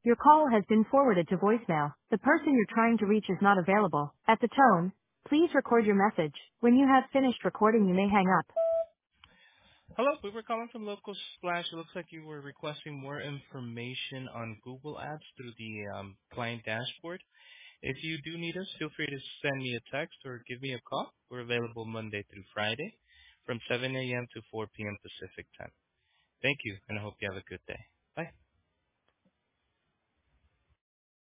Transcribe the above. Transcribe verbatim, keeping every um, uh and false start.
Your call has been forwarded to voicemail. The person you're trying to reach is not available. At the tone, please record your message. When you have finished recording, you may hang up. Hello, we were calling from Local Splash. It looks like you were requesting more information on Google Ads through the um, client dashboard. If you do need us, feel free to send me a text or give me a call. We're available Monday through Friday from seven a.m. to four p.m. Pacific time. Thank you, and I hope you have a good day.